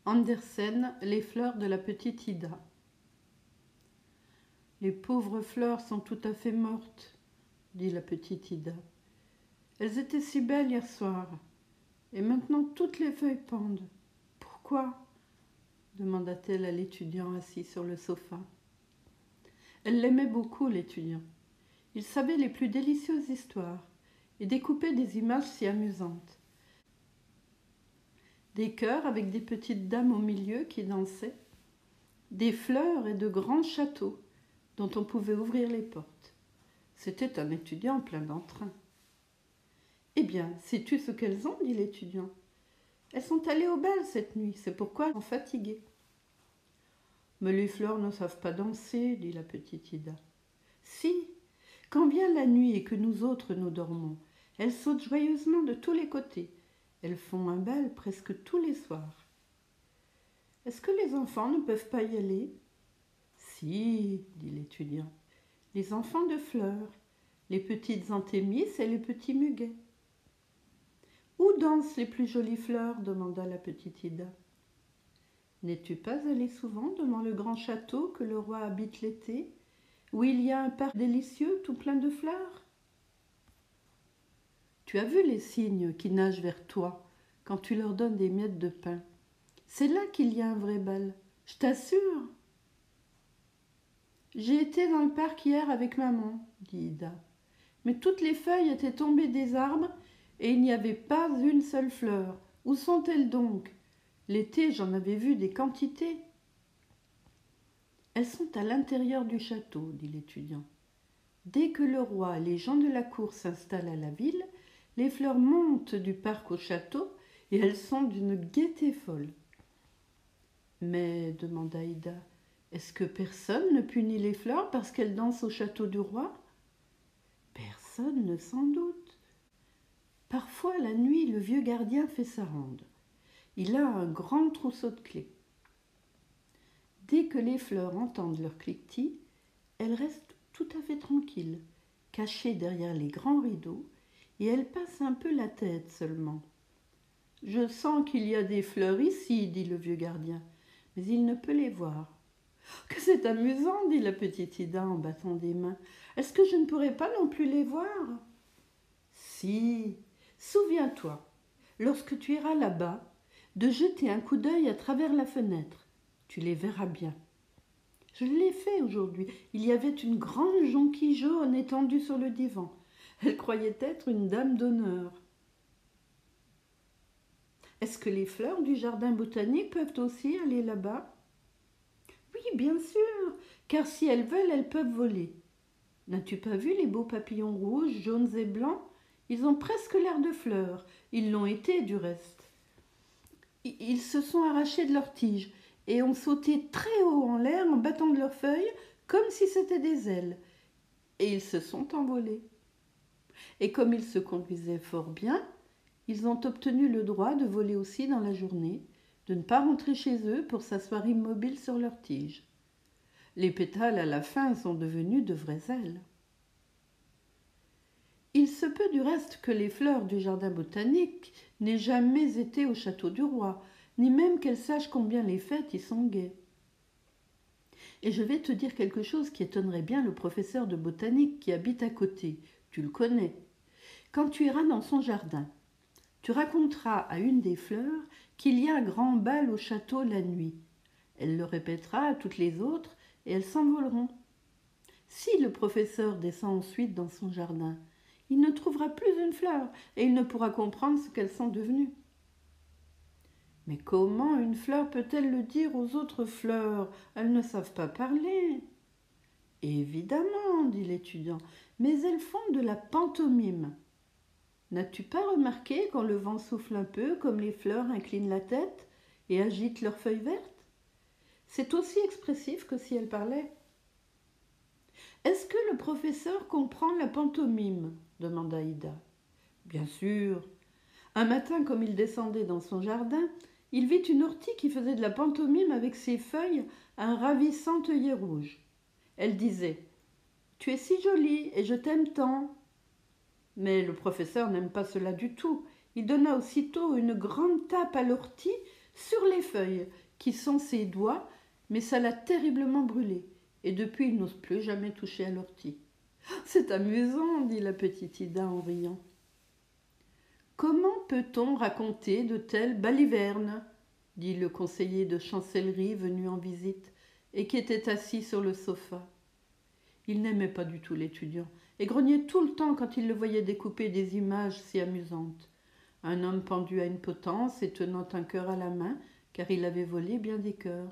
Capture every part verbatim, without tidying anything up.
Andersen, les fleurs de la petite Ida. Les pauvres fleurs sont tout à fait mortes, dit la petite Ida. Elles étaient si belles hier soir, et maintenant toutes les feuilles pendent. Pourquoi ? demanda-t-elle à l'étudiant assis sur le sofa. Elle l'aimait beaucoup, l'étudiant. Il savait les plus délicieuses histoires et découpait des images si amusantes. Des cœurs avec des petites dames au milieu qui dansaient, des fleurs et de grands châteaux dont on pouvait ouvrir les portes. C'était un étudiant plein d'entrain. « Eh bien, sais-tu ce qu'elles ont ?» dit l'étudiant. « Elles sont allées au bal cette nuit, c'est pourquoi elles sont fatiguées. »« Mais les fleurs ne savent pas danser, » dit la petite Ida. « Si, quand vient la nuit et que nous autres nous dormons, elles sautent joyeusement de tous les côtés. Elles font un bal presque tous les soirs. »« Est-ce que les enfants ne peuvent pas y aller ?»« Si, » dit l'étudiant, « les enfants de fleurs, les petites anthémis et les petits muguets. »« Où dansent les plus jolies fleurs ?» demanda la petite Ida. « N'es-tu pas allée souvent devant le grand château que le roi habite l'été, où il y a un parc délicieux tout plein de fleurs ? Tu as vu les cygnes qui nagent vers toi quand tu leur donnes des miettes de pain. C'est là qu'il y a un vrai bal, je t'assure. »« J'ai été dans le parc hier avec maman, » dit Ida. « Mais toutes les feuilles étaient tombées des arbres et il n'y avait pas une seule fleur. Où sont-elles donc ? L'été, j'en avais vu des quantités. »« Elles sont à l'intérieur du château, » dit l'étudiant. « Dès que le roi et les gens de la cour s'installent à la ville, les fleurs montent du parc au château et elles sont d'une gaieté folle. »« Mais, demanda Ida, est-ce que personne ne punit les fleurs parce qu'elles dansent au château du roi ? » ?»« Personne ne s'en doute. Parfois, la nuit, le vieux gardien fait sa ronde. Il a un grand trousseau de clés. Dès que les fleurs entendent leur cliquetis, elles restent tout à fait tranquilles, cachées derrière les grands rideaux, et elles passent un peu la tête seulement. « Je sens qu'il y a des fleurs ici, » dit le vieux gardien, « mais il ne peut les voir. »« Que c'est amusant, » dit la petite Ida en battant des mains. « Est-ce que je ne pourrais pas non plus les voir ?»« Si, souviens-toi, lorsque tu iras là-bas, de jeter un coup d'œil à travers la fenêtre. Tu les verras bien. Je l'ai fait aujourd'hui. Il y avait une grande jonquille jaune étendue sur le divan. Elle croyait être une dame d'honneur. Est-ce que les fleurs du jardin botanique peuvent aussi aller là-bas ? Oui, bien sûr, car si elles veulent, elles peuvent voler. N'as-tu pas vu les beaux papillons rouges, jaunes et blancs ? Ils ont presque l'air de fleurs. Ils l'ont été du reste. Ils se sont arrachés de leurs tiges et ont sauté très haut en l'air en battant de leurs feuilles comme si c'était des ailes. Et ils se sont envolés. Et comme ils se conduisaient fort bien, ils ont obtenu le droit de voler aussi dans la journée, de ne pas rentrer chez eux pour s'asseoir immobiles sur leurs tiges. Les pétales à la fin sont devenus de vraies ailes. Il se peut du reste que les fleurs du jardin botanique n'aient jamais été au château du roi, ni même qu'elles sachent combien les fêtes y sont gaies. Et je vais te dire quelque chose qui étonnerait bien le professeur de botanique qui habite à côté. Tu le connais. Quand tu iras dans son jardin, tu raconteras à une des fleurs qu'il y a un grand bal au château la nuit. Elle le répétera à toutes les autres et elles s'envoleront. Si le professeur descend ensuite dans son jardin, il ne trouvera plus une fleur et il ne pourra comprendre ce qu'elles sont devenues. Mais comment une fleur peut-elle le dire aux autres fleurs ? Elles ne savent pas parler. Évidemment, dit l'étudiant, mais elles font de la pantomime. N'as-tu pas remarqué quand le vent souffle un peu, comme les fleurs inclinent la tête et agitent leurs feuilles vertes ? C'est aussi expressif que si elles parlaient. Est-ce que le professeur comprend la pantomime ? Demanda Ida. Bien sûr. Un matin, comme il descendait dans son jardin, il vit une ortie qui faisait de la pantomime avec ses feuilles à un ravissant œillet rouge. Elle disait « Tu es si jolie et je t'aime tant ». Mais le professeur n'aime pas cela du tout. Il donna aussitôt une grande tape à l'ortie sur les feuilles, qui sont ses doigts, mais ça l'a terriblement brûlé, et depuis il n'ose plus jamais toucher à l'ortie. « C'est amusant, dit la petite Ida en riant. Comment peut-on raconter de telles balivernes, dit le conseiller de chancellerie venu en visite et qui était assis sur le sofa. Il n'aimait pas du tout l'étudiant et grognait tout le temps quand il le voyait découper des images si amusantes. Un homme pendu à une potence et tenant un cœur à la main, car il avait volé bien des cœurs.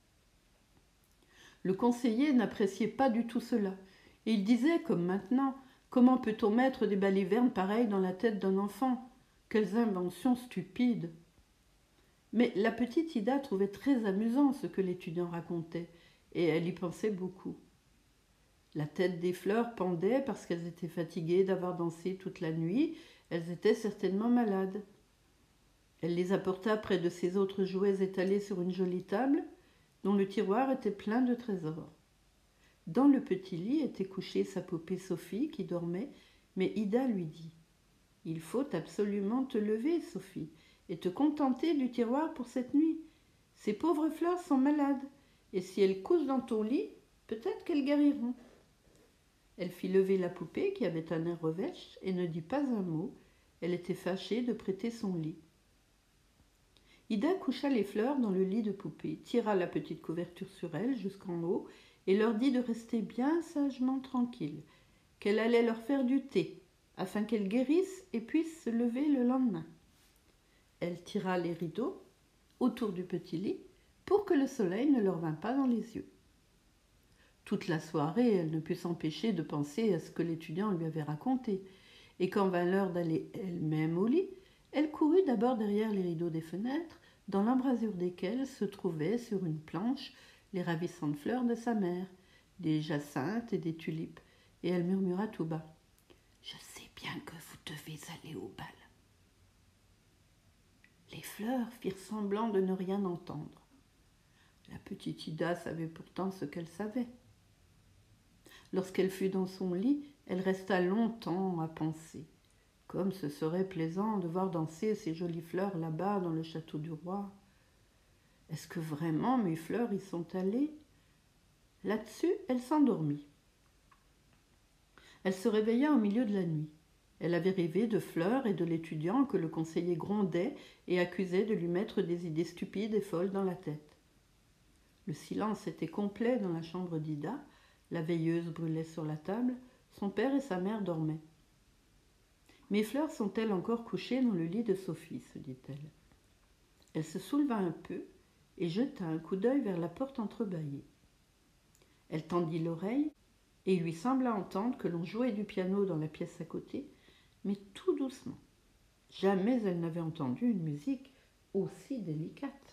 Le conseiller n'appréciait pas du tout cela, et il disait, comme maintenant, comment peut-on mettre des balivernes pareilles dans la tête d'un enfant? Quelles inventions stupides! Mais la petite Ida trouvait très amusant ce que l'étudiant racontait, et elle y pensait beaucoup. La tête des fleurs pendait parce qu'elles étaient fatiguées d'avoir dansé toute la nuit, elles étaient certainement malades. Elle les apporta près de ses autres jouets étalés sur une jolie table, dont le tiroir était plein de trésors. Dans le petit lit était couchée sa poupée Sophie qui dormait, mais Ida lui dit « Il faut absolument te lever, Sophie, et te contenter du tiroir pour cette nuit. Ces pauvres fleurs sont malades, et si elles couchent dans ton lit, peut-être qu'elles guériront. » Elle fit lever la poupée qui avait un air revêche et ne dit pas un mot. Elle était fâchée de prêter son lit. Ida coucha les fleurs dans le lit de poupée, tira la petite couverture sur elles jusqu'en haut et leur dit de rester bien sagement tranquilles, qu'elle allait leur faire du thé, afin qu'elles guérissent et puissent se lever le lendemain. Elle tira les rideaux autour du petit lit pour que le soleil ne leur vînt pas dans les yeux. Toute la soirée, elle ne put s'empêcher de penser à ce que l'étudiant lui avait raconté, et quand vint l'heure d'aller elle-même au lit, elle courut d'abord derrière les rideaux des fenêtres, dans l'embrasure desquelles se trouvaient sur une planche les ravissantes fleurs de sa mère, des jacinthes et des tulipes, et elle murmura tout bas « Je sais bien que vous devez aller au bal. » Les fleurs firent semblant de ne rien entendre. La petite Ida savait pourtant ce qu'elle savait. Lorsqu'elle fut dans son lit, elle resta longtemps à penser. Comme ce serait plaisant de voir danser ces jolies fleurs là-bas dans le château du roi. Est-ce que vraiment mes fleurs y sont allées? Là-dessus, elle s'endormit. Elle se réveilla au milieu de la nuit. Elle avait rêvé de fleurs et de l'étudiant que le conseiller grondait et accusait de lui mettre des idées stupides et folles dans la tête. Le silence était complet dans la chambre d'Ida. La veilleuse brûlait sur la table. Son père et sa mère dormaient. « Mes fleurs sont-elles encore couchées dans le lit de Sophie ?» se dit-elle. Elle se souleva un peu et jeta un coup d'œil vers la porte entrebâillée. Elle tendit l'oreille et il lui sembla entendre que l'on jouait du piano dans la pièce à côté, mais tout doucement. Jamais elle n'avait entendu une musique aussi délicate.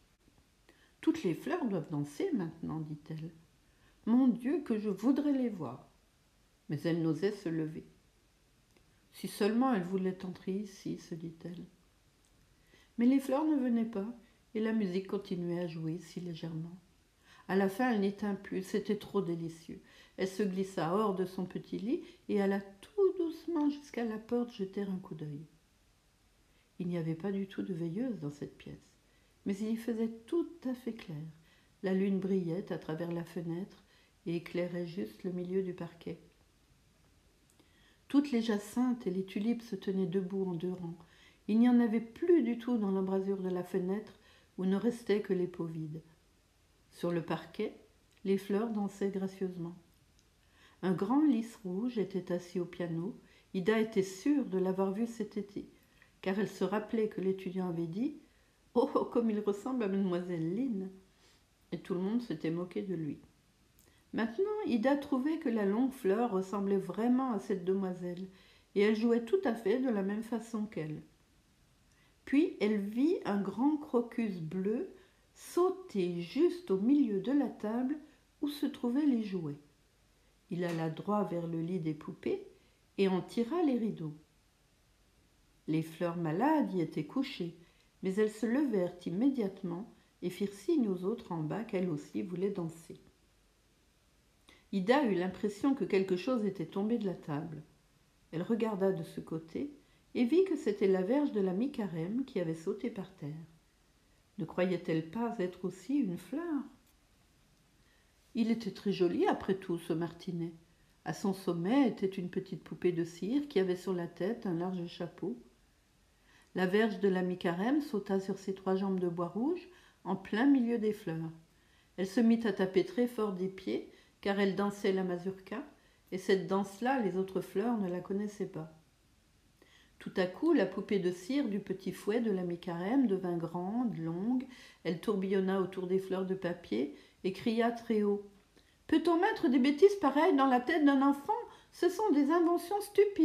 « Toutes les fleurs doivent danser maintenant, dit-elle. Mon Dieu, que je voudrais les voir. » Mais elle n'osait se lever. Si seulement elle voulait entrer ici, se dit-elle. Mais les fleurs ne venaient pas, et la musique continuait à jouer si légèrement. À la fin, elle n'éteint plus, c'était trop délicieux. Elle se glissa hors de son petit lit et alla tout doucement jusqu'à la porte jeter un coup d'œil. Il n'y avait pas du tout de veilleuse dans cette pièce, mais il y faisait tout à fait clair. La lune brillait à travers la fenêtre et éclairait juste le milieu du parquet. Toutes les jacinthes et les tulipes se tenaient debout en deux rangs. Il n'y en avait plus du tout dans l'embrasure de la fenêtre où ne restait que les pots vides. Sur le parquet, les fleurs dansaient gracieusement. Un grand lys rouge était assis au piano. Ida était sûre de l'avoir vu cet été, car elle se rappelait que l'étudiant avait dit « Oh, comme il ressemble à mademoiselle Lynn !» Et tout le monde s'était moqué de lui. Maintenant, Ida trouvait que la longue fleur ressemblait vraiment à cette demoiselle, et elle jouait tout à fait de la même façon qu'elle. Puis elle vit un grand crocus bleu sauter juste au milieu de la table où se trouvaient les jouets. Il alla droit vers le lit des poupées et en tira les rideaux. Les fleurs malades y étaient couchées, mais elles se levèrent immédiatement et firent signe aux autres en bas qu'elles aussi voulaient danser. Ida eut l'impression que quelque chose était tombé de la table. Elle regarda de ce côté et vit que c'était la verge de la mi-carême qui avait sauté par terre. Ne croyait-elle pas être aussi une fleur? Il était très joli après tout, ce martinet. À son sommet était une petite poupée de cire qui avait sur la tête un large chapeau. La verge de l'ami Carême sauta sur ses trois jambes de bois rouge en plein milieu des fleurs. Elle se mit à taper très fort des pieds car elle dansait la mazurka, et cette danse-là, les autres fleurs ne la connaissaient pas. Tout à coup, la poupée de cire du petit fouet de l'ami Carême devint grande, longue, elle tourbillonna autour des fleurs de papier et cria très haut. « Peut-on mettre des bêtises pareilles dans la tête d'un enfant? Ce sont des inventions stupides !»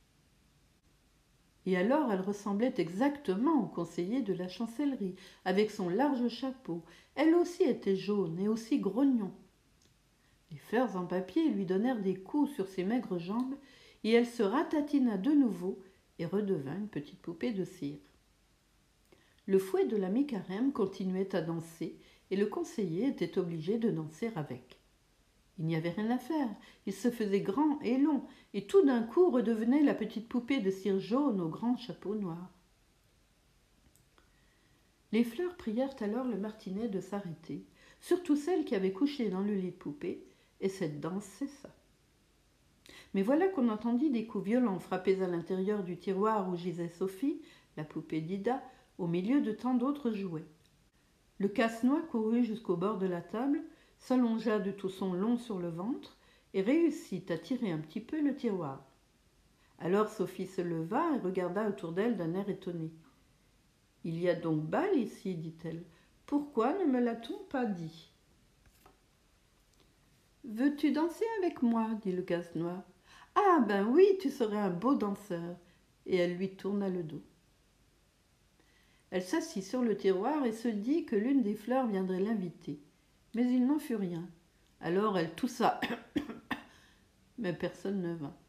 Et alors elle ressemblait exactement au conseiller de la chancellerie, avec son large chapeau. Elle aussi était jaune et aussi grognon. Les fleurs en papier lui donnèrent des coups sur ses maigres jambes, et elle se ratatina de nouveau et redevint une petite poupée de cire. Le fouet de l'ami Carême continuait à danser, et le conseiller était obligé de danser avec. Il n'y avait rien à faire, il se faisait grand et long, et tout d'un coup redevenait la petite poupée de cire jaune au grand chapeau noir. Les fleurs prièrent alors le martinet de s'arrêter, surtout celles qui avaient couché dans le lit de poupée, et cette danse cessa. Mais voilà qu'on entendit des coups violents frappés à l'intérieur du tiroir où gisait Sophie, la poupée d'Ida, au milieu de tant d'autres jouets. Le casse-noix courut jusqu'au bord de la table, s'allongea de tout son long sur le ventre et réussit à tirer un petit peu le tiroir. Alors Sophie se leva et regarda autour d'elle d'un air étonné. « Il y a donc bal ici, dit-elle. Pourquoi ne me l'a-t-on pas dit ?»« Veux-tu danser avec moi ?» dit le casse-noix. « Ah ben oui, tu serais un beau danseur. » Et elle lui tourna le dos. Elle s'assit sur le tiroir et se dit que l'une des fleurs viendrait l'inviter. Mais il n'en fut rien. Alors elle toussa, mais personne ne vint.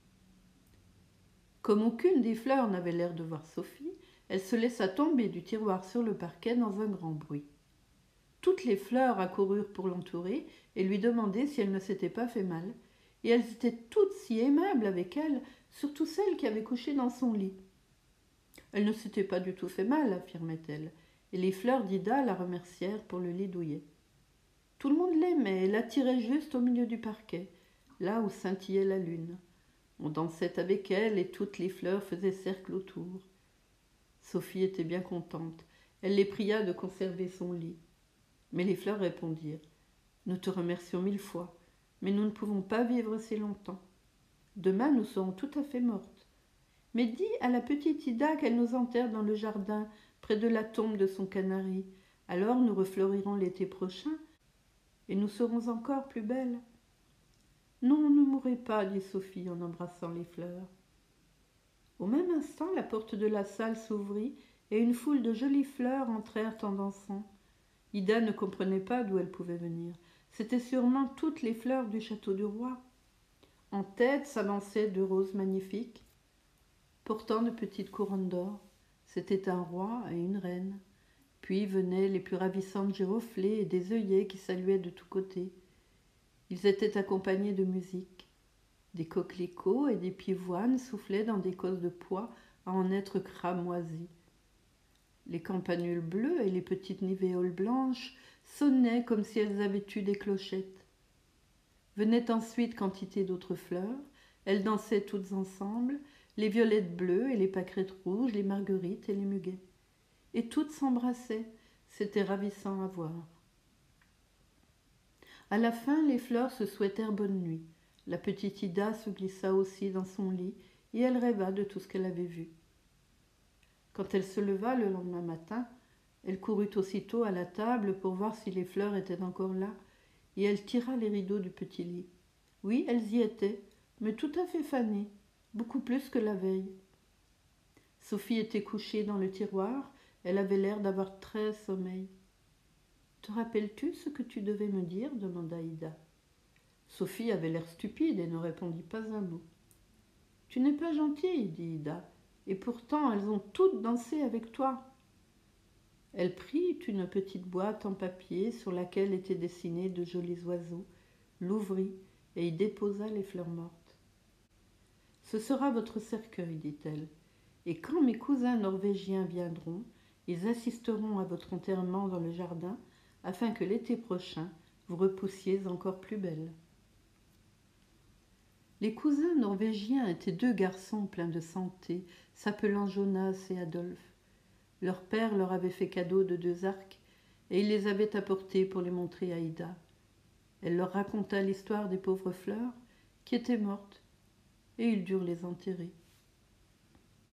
Comme aucune des fleurs n'avait l'air de voir Sophie, elle se laissa tomber du tiroir sur le parquet dans un grand bruit. Toutes les fleurs accoururent pour l'entourer et lui demander si elle ne s'était pas fait mal, et elles étaient toutes si aimables avec elle, surtout celle qui avait couché dans son lit. Elle ne s'était pas du tout fait mal, affirmait-elle, et les fleurs d'Ida la remercièrent pour le lit douillet. Tout le monde l'aimait et l'attirait juste au milieu du parquet, là où scintillait la lune. On dansait avec elle et toutes les fleurs faisaient cercle autour. Sophie était bien contente. Elle les pria de conserver son lit. Mais les fleurs répondirent « Nous te remercions mille fois, mais nous ne pouvons pas vivre si longtemps. Demain, nous serons tout à fait mortes. Mais dis à la petite Ida qu'elle nous enterre dans le jardin, près de la tombe de son canari. Alors nous refleurirons l'été prochain et nous serons encore plus belles. » « Non, ne mourrez pas, dit Sophie en embrassant les fleurs. Au même instant, la porte de la salle s'ouvrit et une foule de jolies fleurs entrèrent en dansant. Ida ne comprenait pas d'où elles pouvaient venir. C'étaient sûrement toutes les fleurs du château du roi. En tête s'avançaient deux roses magnifiques, portant de petites couronnes d'or. C'était un roi et une reine. Puis venaient les plus ravissantes giroflées et des œillets qui saluaient de tous côtés. Ils étaient accompagnés de musique. Des coquelicots et des pivoines soufflaient dans des cosses de pois à en être cramoisis. Les campanules bleues et les petites nivéoles blanches sonnaient comme si elles avaient eu des clochettes. Venaient ensuite quantité d'autres fleurs. Elles dansaient toutes ensemble, les violettes bleues et les pâquerettes rouges, les marguerites et les muguets. Et toutes s'embrassaient. C'était ravissant à voir. À la fin, les fleurs se souhaitèrent bonne nuit. La petite Ida se glissa aussi dans son lit et elle rêva de tout ce qu'elle avait vu. Quand elle se leva le lendemain matin, elle courut aussitôt à la table pour voir si les fleurs étaient encore là, et elle tira les rideaux du petit lit. Oui, elles y étaient, mais tout à fait fanées, beaucoup plus que la veille. Sophie était couchée dans le tiroir, elle avait l'air d'avoir très sommeil. « Te rappelles-tu ce que tu devais me dire ?» demanda Ida. Sophie avait l'air stupide et ne répondit pas un mot. « Tu n'es pas gentille, dit Ida, et pourtant elles ont toutes dansé avec toi. » Elle prit une petite boîte en papier sur laquelle étaient dessinés de jolis oiseaux, l'ouvrit et y déposa les fleurs mortes. « Ce sera votre cercueil, dit-elle, et quand mes cousins norvégiens viendront, Ils assisteront à votre enterrement dans le jardin afin que l'été prochain, vous repoussiez encore plus belle. » Les cousins norvégiens étaient deux garçons pleins de santé, s'appelant Jonas et Adolphe. Leur père leur avait fait cadeau de deux arcs et il les avait apportés pour les montrer à Ida. Elle leur raconta l'histoire des pauvres fleurs qui étaient mortes et ils durent les enterrer.